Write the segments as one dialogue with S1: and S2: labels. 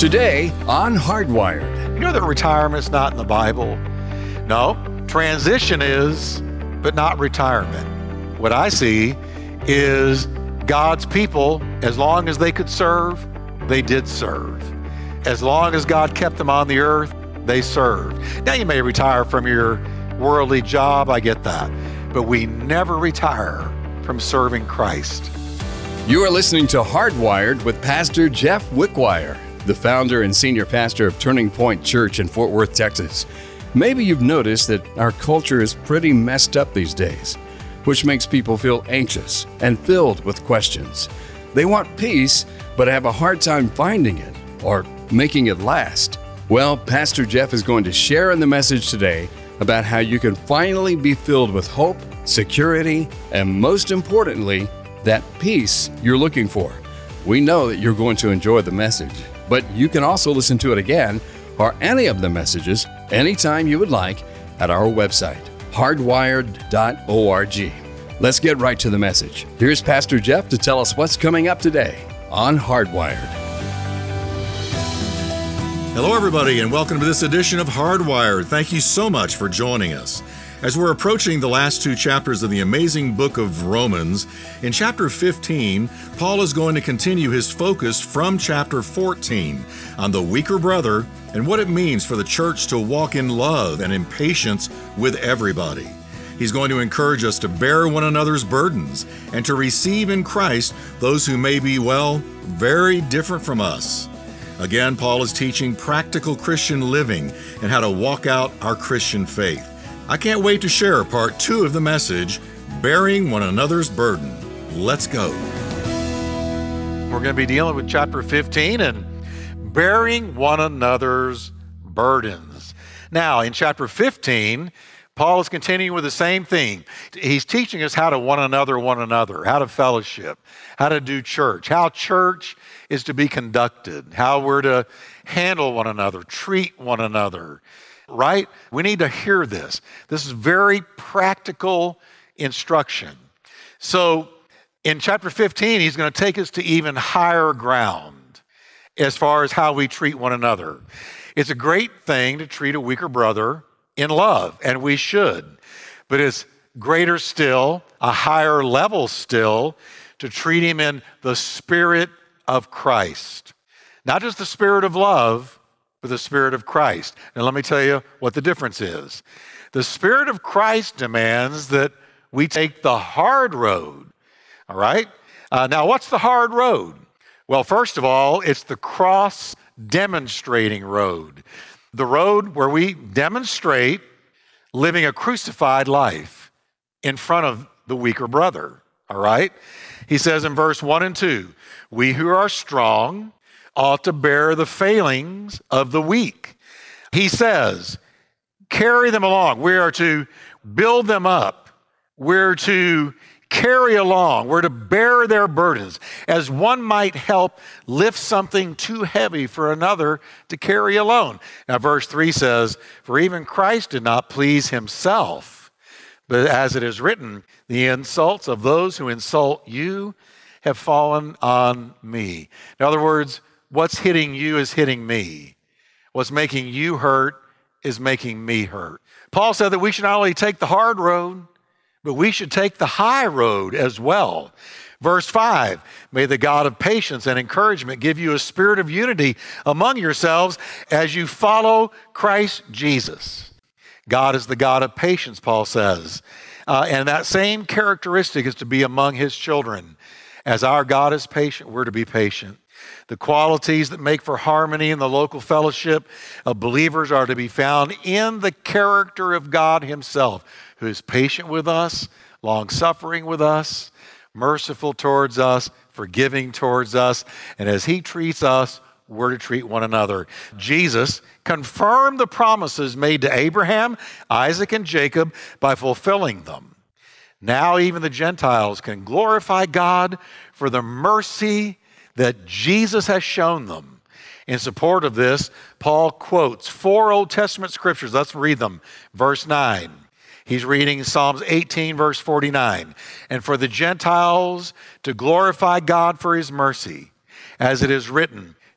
S1: Today on Hardwired.
S2: You know that retirement's not in the Bible? No, transition is, but not retirement. What I see is God's people, as long as they could serve, they did serve. As long as God kept them on the earth, they served. Now you may retire from your worldly job, I get that, but we never retire from serving Christ.
S1: You are listening to Hardwired with Pastor Jeff Wickwire, the founder and senior pastor of Turning Point Church in Fort Worth, Texas. Maybe you've noticed that our culture is pretty messed up these days, which makes people feel anxious and filled with questions. They want peace, but have a hard time finding it or making it last. Well, Pastor Jeff is going to share in the message today about how you can finally be filled with hope, security, and most importantly, that peace you're looking for. We know that you're going to enjoy the message, but you can also listen to it again or any of the messages anytime you would like at our website, hardwired.org. Let's get right to the message. Here's Pastor Jeff to tell us what's coming up today on Hardwired.
S3: Hello, everybody, and welcome to this edition of Hardwired. Thank you so much for joining us. As we're approaching the last two chapters of the amazing book of Romans, in chapter 15, Paul is going to continue his focus from chapter 14 on the weaker brother and what it means for the church to walk in love and in patience with everybody. He's going to encourage us to bear one another's burdens and to receive in Christ those who may be, very different from us. Again, Paul is teaching practical Christian living and how to walk out our Christian faith. I can't wait to share part 2 of the message, Bearing One Another's Burden. Let's go.
S2: We're going to be dealing with chapter 15 and bearing one another's burdens. Now, in chapter 15, Paul is continuing with the same thing. He's teaching us how to one another, how to fellowship, how to do church, how church is to be conducted, how we're to handle one another, treat one another. Right? We need to hear this. This is very practical instruction. So in chapter 15, he's going to take us to even higher ground as far as how we treat one another. It's a great thing to treat a weaker brother in love, and we should. But it's greater still, a higher level still, to treat him in the spirit of Christ. Not just the spirit of love, but the Spirit of Christ. And let me tell you what the difference is. The Spirit of Christ demands that we take the hard road, all right? Now, what's the hard road? Well, first of all, it's the cross-demonstrating road. The road where we demonstrate living a crucified life in front of the weaker brother, all right? He says in verse 1 and 2, we who are strong ought to bear the failings of the weak. He says, carry them along. We are to build them up. We're to carry along. We're to bear their burdens, as one might help lift something too heavy for another to carry alone. Now, verse 3 says, for even Christ did not please himself, but as it is written, the insults of those who insult you have fallen on me. In other words, what's hitting you is hitting me. What's making you hurt is making me hurt. Paul said that we should not only take the hard road, but we should take the high road as well. Verse 5, may the God of patience and encouragement give you a spirit of unity among yourselves as you follow Christ Jesus. God is the God of patience, Paul says. And that same characteristic is to be among his children. As our God is patient, we're to be patient. The qualities that make for harmony in the local fellowship of believers are to be found in the character of God himself, who is patient with us, long-suffering with us, merciful towards us, forgiving towards us, and as he treats us, we're to treat one another. Jesus confirmed the promises made to Abraham, Isaac, and Jacob by fulfilling them. Now even the Gentiles can glorify God for the mercy that Jesus has shown them. In support of this, Paul quotes 4 Old Testament scriptures. Let's read them. Verse 9. He's reading Psalms 18, verse 49. And for the Gentiles to glorify God for his mercy, as it is written,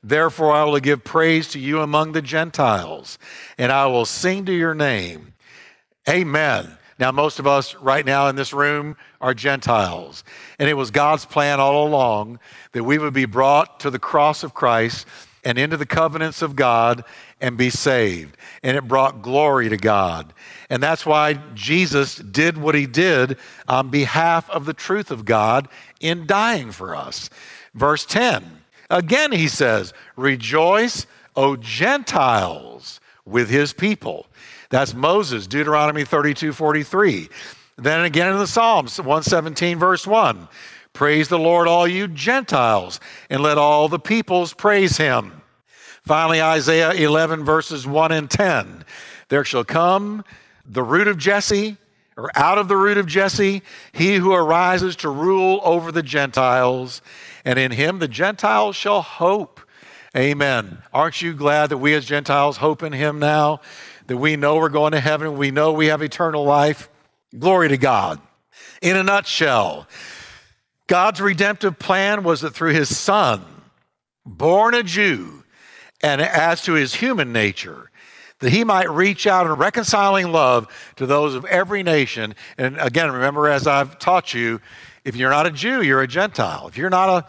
S2: Therefore I will give praise to you among the Gentiles, and I will sing to your name. Amen. Now, most of us right now in this room are Gentiles, and it was God's plan all along that we would be brought to the cross of Christ and into the covenants of God and be saved. And it brought glory to God. And that's why Jesus did what he did on behalf of the truth of God in dying for us. Verse 10, again he says, rejoice, O Gentiles, with his people. That's Moses, Deuteronomy 32:43. Then again in the Psalms, 117 verse 1. Praise the Lord, all you Gentiles, and let all the peoples praise him. Finally, Isaiah 11 verses 1 and 10. There shall come the root of Jesse, or out of the root of Jesse, he who arises to rule over the Gentiles, and in him the Gentiles shall hope. Amen. Aren't you glad that we as Gentiles hope in him now? That we know we're going to heaven, we know we have eternal life. Glory to God. In a nutshell, God's redemptive plan was that through his Son, born a Jew, and as to his human nature, that he might reach out in reconciling love to those of every nation. And again, remember, as I've taught you, if you're not a Jew, you're a Gentile. If you're not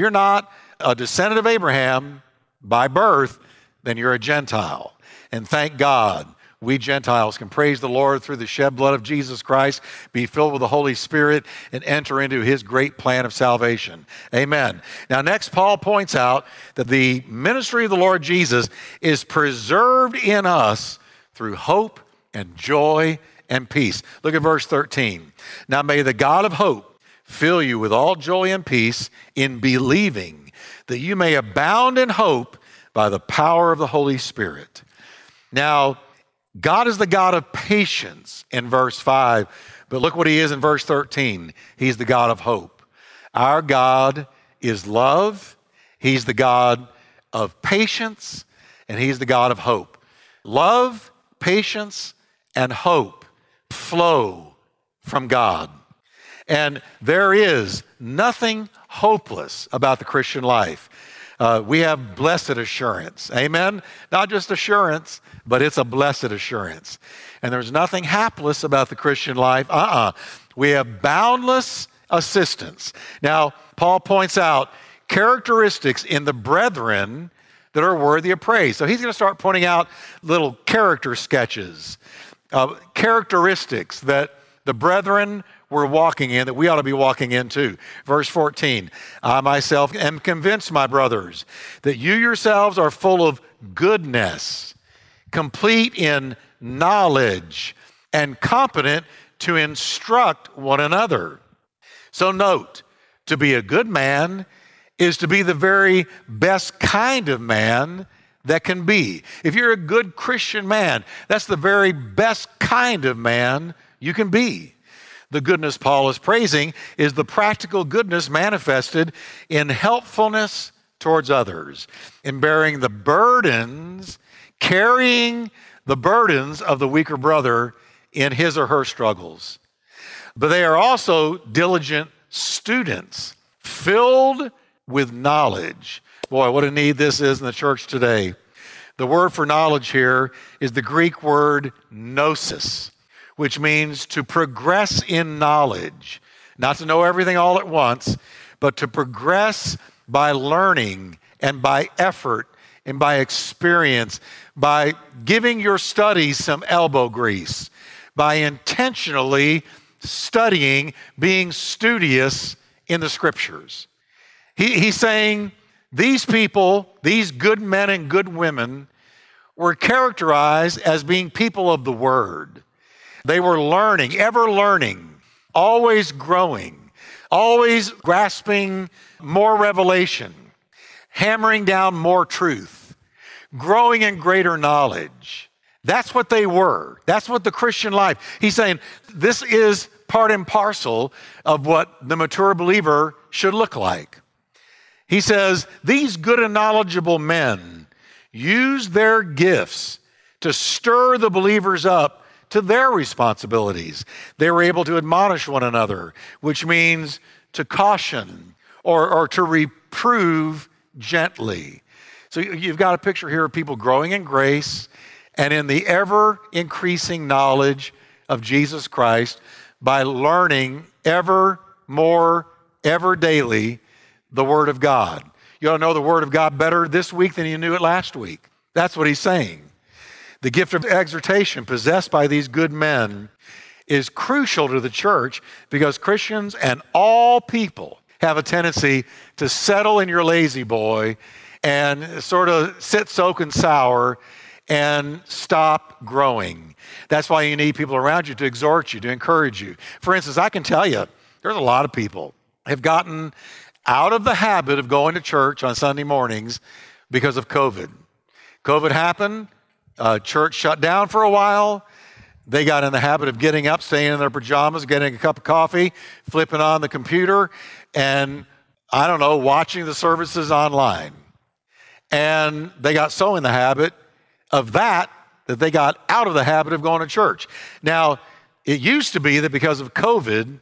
S2: a descendant of Abraham by birth, then you're a Gentile. And thank God, we Gentiles can praise the Lord through the shed blood of Jesus Christ, be filled with the Holy Spirit, and enter into his great plan of salvation. Amen. Now, next, Paul points out that the ministry of the Lord Jesus is preserved in us through hope and joy and peace. Look at verse 13. Now, may the God of hope fill you with all joy and peace in believing, that you may abound in hope by the power of the Holy Spirit. Now, God is the God of patience in verse 5, but look what he is in verse 13. He's the God of hope. Our God is love. He's the God of patience, and he's the God of hope. Love, patience, and hope flow from God. And there is nothing hopeless about the Christian life. We have blessed assurance. Amen? Not just assurance, but it's a blessed assurance. And there's nothing hapless about the Christian life. We have boundless assistance. Now, Paul points out characteristics in the brethren that are worthy of praise. So he's going to start pointing out little character sketches, characteristics that the brethren were walking in that we ought to be walking in too. Verse 14, I myself am convinced, my brothers, that you yourselves are full of goodness, complete in knowledge, and competent to instruct one another. So note, to be a good man is to be the very best kind of man that can be. If you're a good Christian man, that's the very best kind of man you can be. The goodness Paul is praising is the practical goodness manifested in helpfulness towards others, in bearing the burdens, carrying the burdens of the weaker brother in his or her struggles. But they are also diligent students, filled with knowledge. Boy, what a need this is in the church today. The word for knowledge here is the Greek word gnosis, which means to progress in knowledge, not to know everything all at once, but to progress by learning and by effort and by experience, by giving your studies some elbow grease, by intentionally studying, being studious in the scriptures. He's saying these people, these good men and good women, were characterized as being people of the word. They were learning, ever learning, always growing, always grasping more revelation, hammering down more truth, growing in greater knowledge. That's what they were. That's what the Christian life. He's saying this is part and parcel of what the mature believer should look like. He says, these good and knowledgeable men use their gifts to stir the believers up to their responsibilities. They were able to admonish one another, which means to caution or to reprove gently. So you've got a picture here of people growing in grace and in the ever-increasing knowledge of Jesus Christ by learning ever more, ever daily, the Word of God. You ought to know the Word of God better this week than you knew it last week. That's what he's saying. The gift of exhortation possessed by these good men is crucial to the church because Christians and all people have a tendency to settle in your lazy boy and sort of sit, soak, and sour and stop growing. That's why you need people around you to exhort you, to encourage you. For instance, I can tell you, there's a lot of people have gotten out of the habit of going to church on Sunday mornings because of COVID. COVID happened, church shut down for a while. They got in the habit of getting up, staying in their pajamas, getting a cup of coffee, flipping on the computer, and I don't know, watching the services online. And they got so in the habit of that they got out of the habit of going to church. Now, it used to be that because of COVID,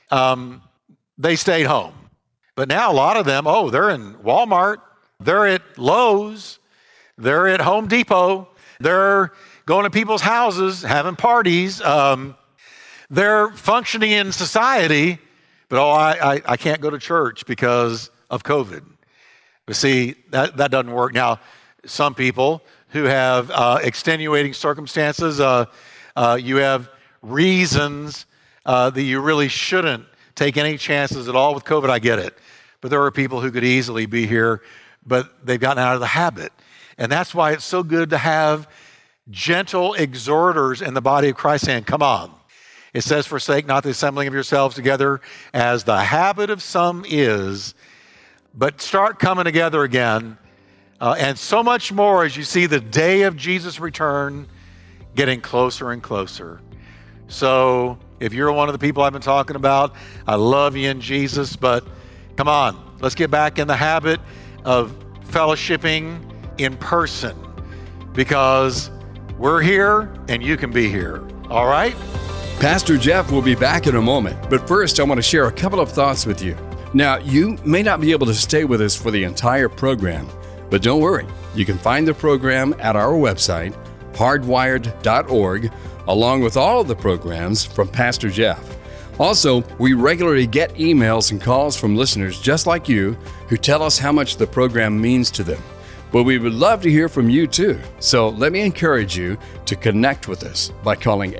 S2: they stayed home. But now a lot of them, they're in Walmart, they're at Lowe's, they're at Home Depot, they're going to people's houses, having parties. They're functioning in society, but I can't go to church because of COVID. But see, that doesn't work. Now, some people who have extenuating circumstances, you have reasons that you really shouldn't take any chances at all with COVID. I get it. But there are people who could easily be here, but they've gotten out of the habit. And that's why it's so good to have gentle exhorters in the body of Christ saying, come on. It says, forsake not the assembling of yourselves together as the habit of some is, but start coming together again. And so much more as you see the day of Jesus' return getting closer and closer. So if you're one of the people I've been talking about, I love you in Jesus, but come on, let's get back in the habit of fellowshipping in person because we're here and you can be here. All right?
S1: Pastor Jeff will be back in a moment, but first I want to share a couple of thoughts with you. Now, you may not be able to stay with us for the entire program, but don't worry. You can find the program at our website, hardwired.org, along with all of the programs from Pastor Jeff. Also, we regularly get emails and calls from listeners just like you who tell us how much the program means to them. But we would love to hear from you too. So let me encourage you to connect with us by calling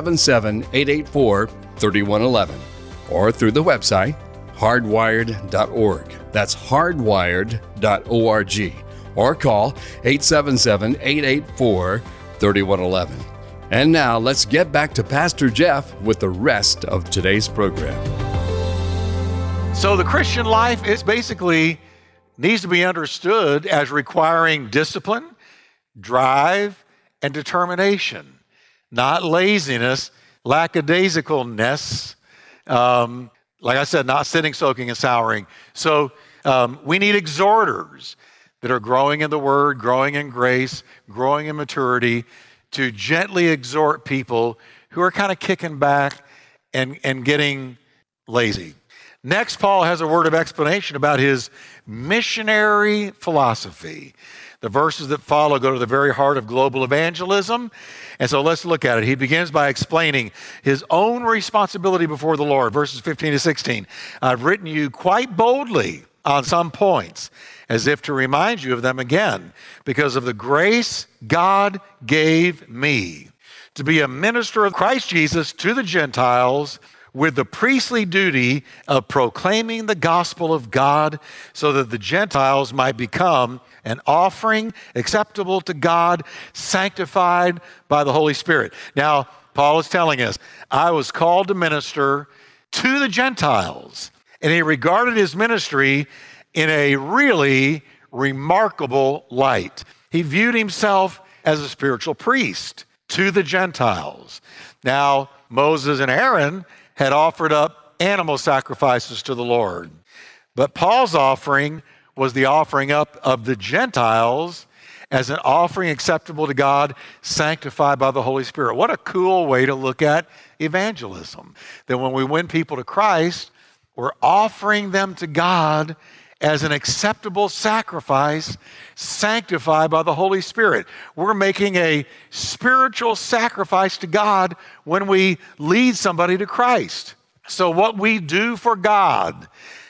S1: 877-884-3111 or through the website, hardwired.org. That's hardwired.org. Or call 877-884-3111. And now let's get back to Pastor Jeff with the rest of today's program.
S2: So the Christian life is basically needs to be understood as requiring discipline, drive, and determination, not laziness, lackadaisicalness, like I said, not sitting, soaking, and souring. So we need exhorters that are growing in the Word, growing in grace, growing in maturity, to gently exhort people who are kind of kicking back and getting lazy. Next, Paul has a word of explanation about his missionary philosophy. The verses that follow go to the very heart of global evangelism. And so let's look at it. He begins by explaining his own responsibility before the Lord. Verses 15 to 16. I've written you quite boldly on some points, as if to remind you of them again, because of the grace God gave me to be a minister of Christ Jesus to the Gentiles, with the priestly duty of proclaiming the gospel of God so that the Gentiles might become an offering acceptable to God, sanctified by the Holy Spirit. Now, Paul is telling us, I was called to minister to the Gentiles, and he regarded his ministry in a really remarkable light. He viewed himself as a spiritual priest to the Gentiles. Now, Moses and Aaron had offered up animal sacrifices to the Lord. But Paul's offering was the offering up of the Gentiles as an offering acceptable to God, sanctified by the Holy Spirit. What a cool way to look at evangelism. That when we win people to Christ, we're offering them to God as an acceptable sacrifice sanctified by the Holy Spirit. We're making a spiritual sacrifice to God when we lead somebody to Christ. So what we do for God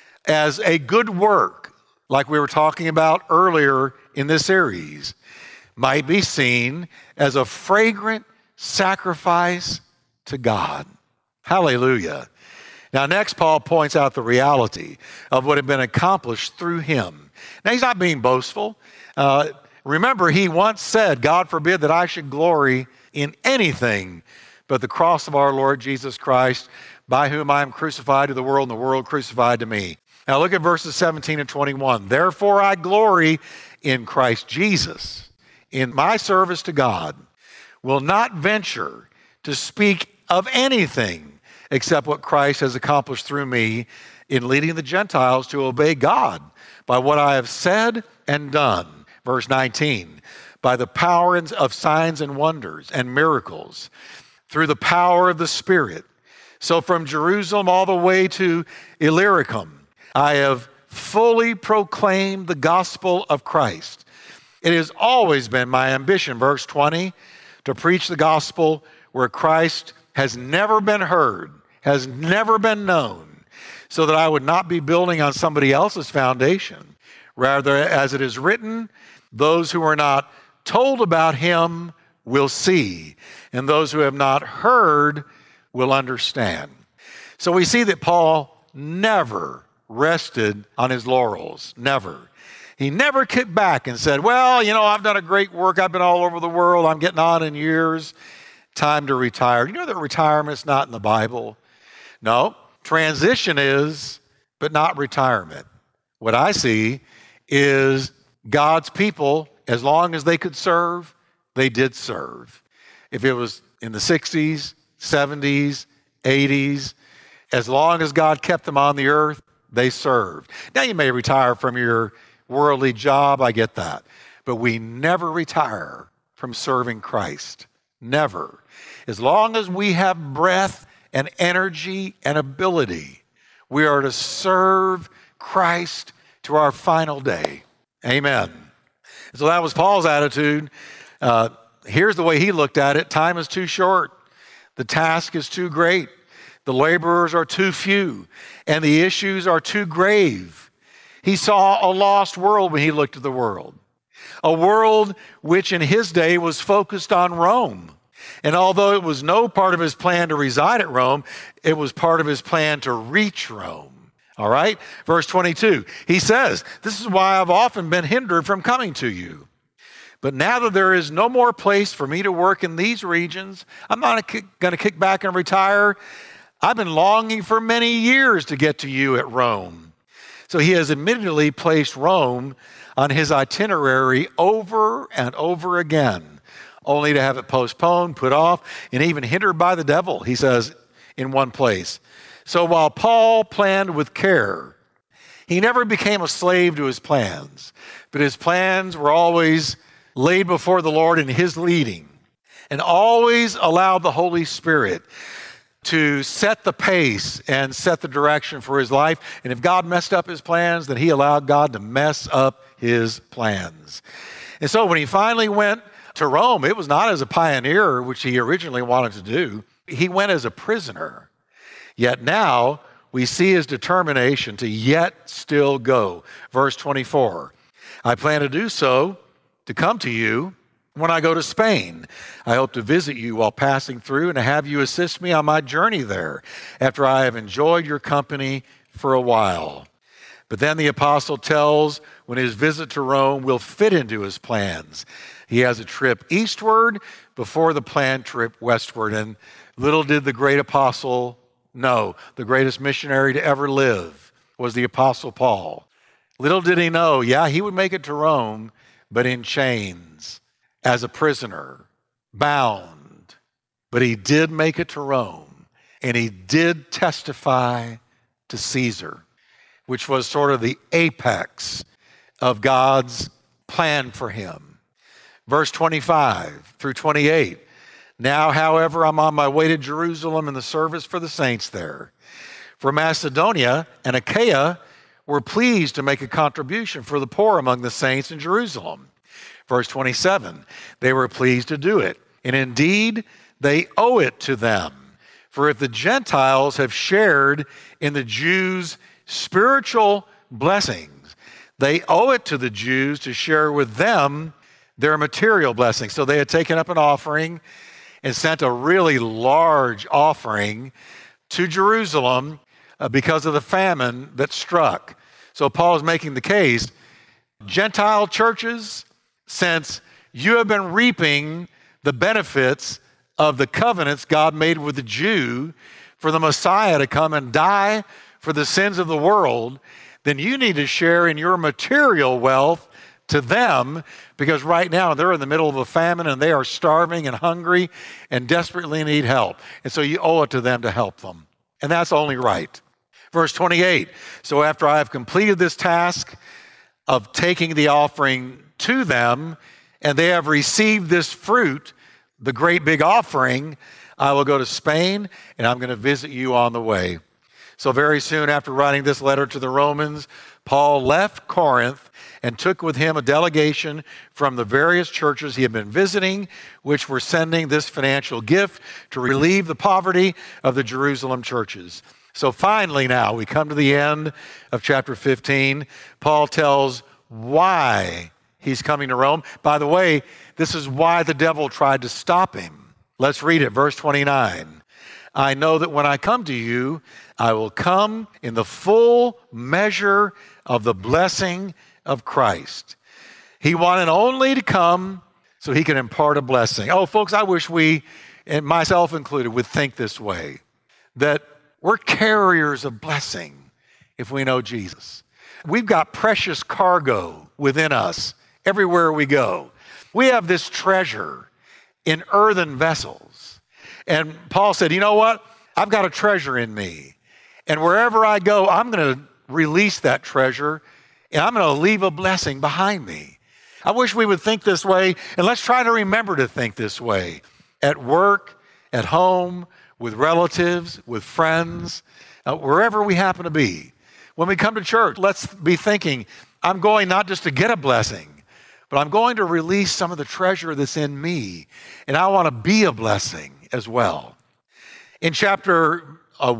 S2: as a good work, like we were talking about earlier in this series, might be seen as a fragrant sacrifice to God. Hallelujah. Now, next, Paul points out the reality of what had been accomplished through him. Now, he's not being boastful. Remember, he once said, God forbid that I should glory in anything but the cross of our Lord Jesus Christ, by whom I am crucified to the world and the world crucified to me. Now, look at verses 17 and 21. Therefore, I glory in Christ Jesus, in my service to God, will not venture to speak of anything except what Christ has accomplished through me in leading the Gentiles to obey God by what I have said and done. Verse 19, by the power of signs and wonders and miracles, through the power of the Spirit. So from Jerusalem all the way to Illyricum, I have fully proclaimed the gospel of Christ. It has always been my ambition, verse 20, to preach the gospel where Christ has never been heard, has never been known, so that I would not be building on somebody else's foundation. Rather, as it is written, those who are not told about him will see, and those who have not heard will understand. So we see that Paul never rested on his laurels, never. He never kicked back and said, well, I've done a great work. I've been all over the world. I'm getting on in years. Time to retire. You know that retirement's not in the Bible? No, transition is, but not retirement. What I see is God's people, as long as they could serve, they did serve. If it was in the 60s, 70s, 80s, as long as God kept them on the earth, they served. Now you may retire from your worldly job, I get that. But we never retire from serving Christ. Never. As long as we have breath and energy and ability, we are to serve Christ to our final day. Amen. So that was Paul's attitude. Here's the way he looked at it. Time is too short. The task is too great. The laborers are too few. And the issues are too grave. He saw a lost world when he looked at the world. A world which in his day was focused on Rome. And although it was no part of his plan to reside at Rome, it was part of his plan to reach Rome. All right? Verse 22, he says, this is why I've often been hindered from coming to you. But now that there is no more place for me to work in these regions, I'm not going to kick back and retire. I've been longing for many years to get to you at Rome. So he has admittedly placed Rome on his itinerary over and over again, only to have it postponed, put off, and even hindered by the devil, he says in one place. So while Paul planned with care, he never became a slave to his plans, but his plans were always laid before the Lord in his leading, and always allowed the Holy Spirit to set the pace and set the direction for his life. And if God messed up his plans, then he allowed God to mess up his plans. And so when he finally went to Rome, it was not as a pioneer, which he originally wanted to do. He went as a prisoner. Yet now we see his determination to yet still go. Verse 24, I plan to do so, to come to you when I go to Spain. I hope to visit you while passing through and to have you assist me on my journey there after I have enjoyed your company for a while. But then the apostle tells when his visit to Rome will fit into his plans. He has a trip eastward before the planned trip westward. And little did the great apostle know, the greatest missionary to ever live was the apostle Paul. Little did he know, he would make it to Rome, but in chains, as a prisoner, bound. But he did make it to Rome, and he did testify to Caesar, which was sort of the apex of God's plan for him. Verse 25 through 28, now, however, I'm on my way to Jerusalem in the service for the saints there. For Macedonia and Achaia were pleased to make a contribution for the poor among the saints in Jerusalem. Verse 27, they were pleased to do it. And indeed, they owe it to them. For if the Gentiles have shared in the Jews' spiritual blessings, they owe it to the Jews to share with them their material blessings. So they had taken up an offering and sent a really large offering to Jerusalem because of the famine that struck. So Paul is making the case, Gentile churches, since you have been reaping the benefits of the covenants God made with the Jew for the Messiah to come and die for the sins of the world, then you need to share in your material wealth to them, because right now they're in the middle of a famine and they are starving and hungry and desperately need help. And so you owe it to them to help them. And that's only right. Verse 28, so after I have completed this task of taking the offering to them, and they have received this fruit, the great big offering, I will go to Spain, and I'm going to visit you on the way. So very soon after writing this letter to the Romans, Paul left Corinth and took with him a delegation from the various churches he had been visiting, which were sending this financial gift to relieve the poverty of the Jerusalem churches. So finally now, we come to the end of chapter 15. Paul tells why he's coming to Rome. By the way, this is why the devil tried to stop him. Let's read it, verse 29. I know that when I come to you, I will come in the full measure of the blessing of Christ. He wanted only to come so he could impart a blessing. Oh, folks, I wish we, and myself included, would think this way, that we're carriers of blessing if we know Jesus. We've got precious cargo within us everywhere we go. We have this treasure in earthen vessels. And Paul said, you know what? I've got a treasure in me. And wherever I go, I'm going to release that treasure, and I'm going to leave a blessing behind me. I wish we would think this way, and let's try to remember to think this way. At work, at home, with relatives, with friends, wherever we happen to be. When we come to church, let's be thinking, I'm going not just to get a blessing, but I'm going to release some of the treasure that's in me, and I want to be a blessing as well. In chapter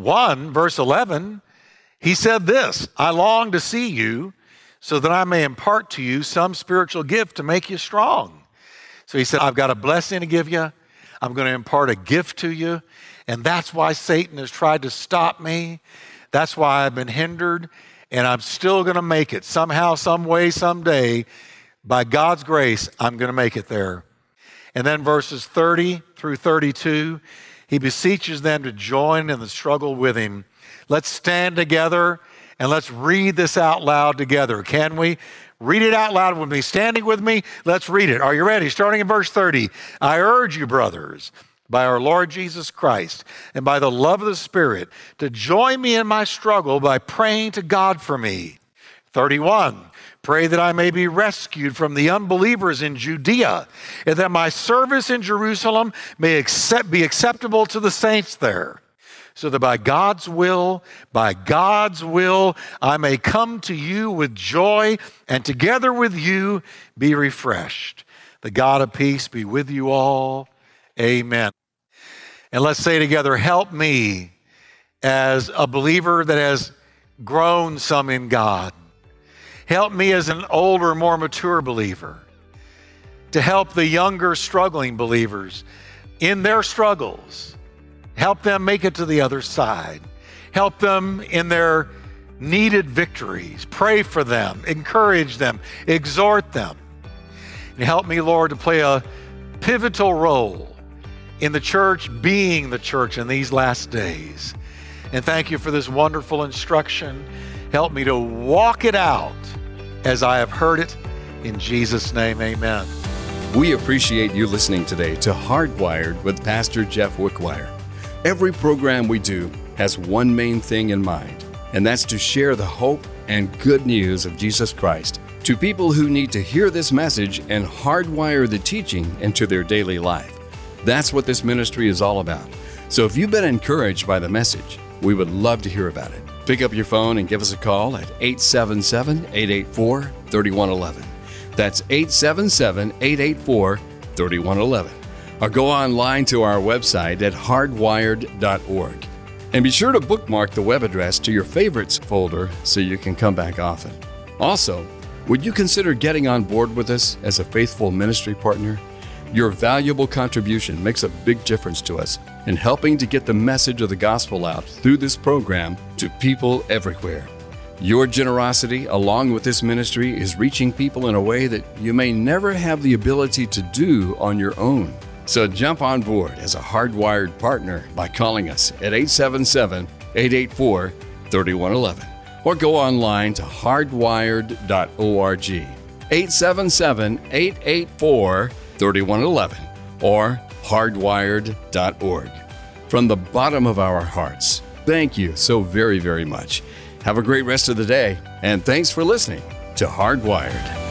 S2: 1, verse 11, he said this, I long to see you so that I may impart to you some spiritual gift to make you strong. So he said, I've got a blessing to give you. I'm going to impart a gift to you. And that's why Satan has tried to stop me. That's why I've been hindered. And I'm still going to make it. Somehow, some way, someday, by God's grace, I'm going to make it there. And then verses 30 through 32, he beseeches them to join in the struggle with him. Let's stand together and let's read this out loud together. Can we? Read it out loud with me. Standing with me, let's read it. Are you ready? Starting in verse 30. I urge you, brothers, by our Lord Jesus Christ and by the love of the Spirit, to join me in my struggle by praying to God for me. 31. Pray that I may be rescued from the unbelievers in Judea, and that my service in Jerusalem may be acceptable to the saints there, so that by God's will, I may come to you with joy, and together with you be refreshed. The God of peace be with you all. Amen. And let's say together, help me as a believer that has grown some in God. Help me as an older, more mature believer to help the younger, struggling believers in their struggles. Help them make it to the other side. Help them in their needed victories. Pray for them, encourage them, exhort them. And help me, Lord, to play a pivotal role in the church, being the church in these last days. And thank you for this wonderful instruction. Help me to walk it out as I have heard it. In Jesus' name, amen.
S1: We appreciate you listening today to Hardwired with Pastor Jeff Wickwire. Every program we do has one main thing in mind, and that's to share the hope and good news of Jesus Christ to people who need to hear this message and hardwire the teaching into their daily life. That's what this ministry is all about. So if you've been encouraged by the message, we would love to hear about it. Pick up your phone and give us a call at 877-884-3111. That's 877-884-3111. Or go online to our website at hardwired.org. And be sure to bookmark the web address to your favorites folder so you can come back often. Also, would you consider getting on board with us as a faithful ministry partner? Your valuable contribution makes a big difference to us in helping to get the message of the gospel out through this program to people everywhere. Your generosity, along with this ministry, is reaching people in a way that you may never have the ability to do on your own. So jump on board as a Hardwired partner by calling us at 877-884-3111 or go online to hardwired.org, 877-884-3111 or hardwired.org. From the bottom of our hearts, thank you so very, very much. Have a great rest of the day, and thanks for listening to Hardwired.